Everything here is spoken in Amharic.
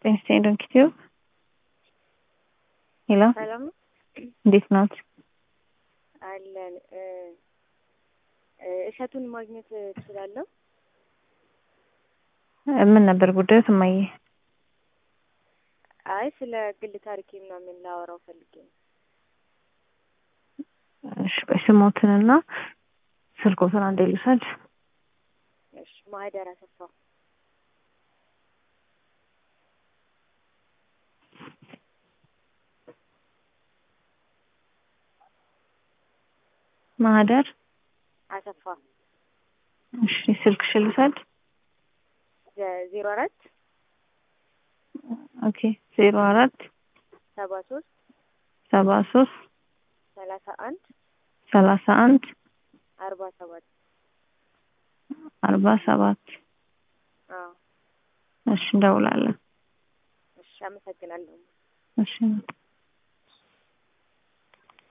ጤና ኪቲው ሄሎ ሰላም እንዴት ናት? አለን እሸቱን ማግኘት እችላለሁ? ምን ነበር ጉዳዩ እማዬ? አይ ስለ ግል ታሪኬ ምናምን ላወራው ፈልጌ ነው። እሺ በስሞትንና ስልኮትን አንዴ ልውሰድ። እሺ ማህደር አሰፋ። ማህደር አሰፋ። እሺ ስልክሽን ልውሰድ። 04 ኦኬ 04 73 73 31 31 47 47 አዎ እሺ እንደውላለን። እሺ አመሰግናለሁ። እሺ